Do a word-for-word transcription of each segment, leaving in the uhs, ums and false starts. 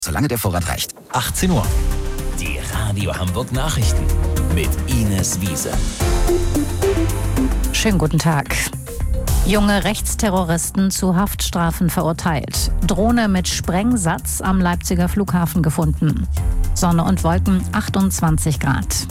Solange der Vorrat reicht. achtzehn Uhr. Die Radio Hamburg Nachrichten mit Ines Wiese. Schönen guten Tag. Junge Rechtsterroristen zu Haftstrafen verurteilt. Drohne mit Sprengsatz am Leipziger Flughafen gefunden. Sonne und Wolken, achtundzwanzig Grad.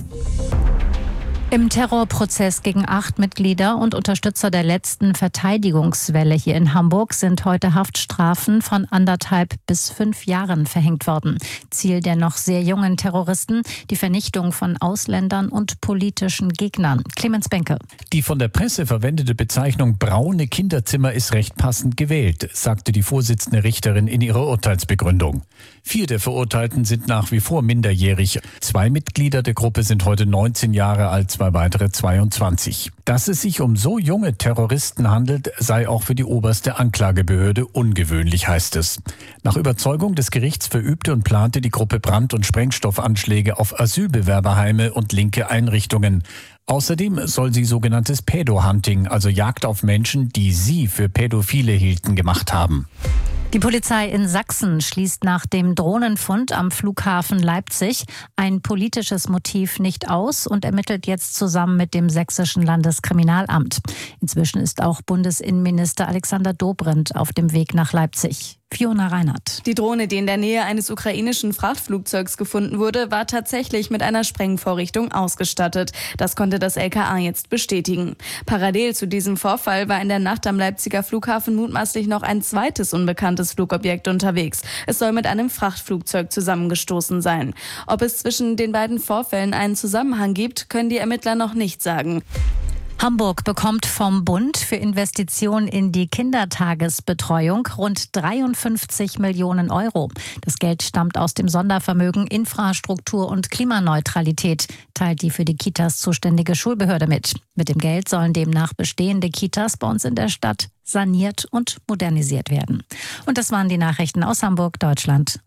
Im Terrorprozess gegen acht Mitglieder und Unterstützer der letzten Verteidigungswelle hier in Hamburg sind heute Haftstrafen von anderthalb bis fünf Jahren verhängt worden. Ziel der noch sehr jungen Terroristen, die Vernichtung von Ausländern und politischen Gegnern. Clemens Benke. Die von der Presse verwendete Bezeichnung braune Kinderzimmer ist recht passend gewählt, sagte die Vorsitzende Richterin in ihrer Urteilsbegründung. Vier der Verurteilten sind nach wie vor minderjährig. Zwei Mitglieder der Gruppe sind heute neunzehn Jahre alt, zwei weitere zweiundzwanzig. Dass es sich um so junge Terroristen handelt, sei auch für die oberste Anklagebehörde ungewöhnlich, heißt es. Nach Überzeugung des Gerichts verübte und plante die Gruppe Brand- und Sprengstoffanschläge auf Asylbewerberheime und linke Einrichtungen. Außerdem soll sie sogenanntes Pädo-Hunting, also Jagd auf Menschen, die sie für Pädophile hielten, gemacht haben. Die Polizei in Sachsen schließt nach dem Drohnenfund am Flughafen Leipzig ein politisches Motiv nicht aus und ermittelt jetzt zusammen mit dem sächsischen Landeskriminalamt. Inzwischen ist auch Bundesinnenminister Alexander Dobrindt auf dem Weg nach Leipzig. Fiona Reinhardt. Die Drohne, die in der Nähe eines ukrainischen Frachtflugzeugs gefunden wurde, war tatsächlich mit einer Sprengvorrichtung ausgestattet. Das konnte das L K A jetzt bestätigen. Parallel zu diesem Vorfall war in der Nacht am Leipziger Flughafen mutmaßlich noch ein zweites unbekanntes Flugobjekt unterwegs. Es soll mit einem Frachtflugzeug zusammengestoßen sein. Ob es zwischen den beiden Vorfällen einen Zusammenhang gibt, können die Ermittler noch nicht sagen. Hamburg bekommt vom Bund für Investitionen in die Kindertagesbetreuung rund dreiundfünfzig Millionen Euro. Das Geld stammt aus dem Sondervermögen Infrastruktur und Klimaneutralität, teilt die für die Kitas zuständige Schulbehörde mit. Mit dem Geld sollen demnach bestehende Kitas bei uns in der Stadt saniert und modernisiert werden. Und das waren die Nachrichten aus Hamburg, Deutschland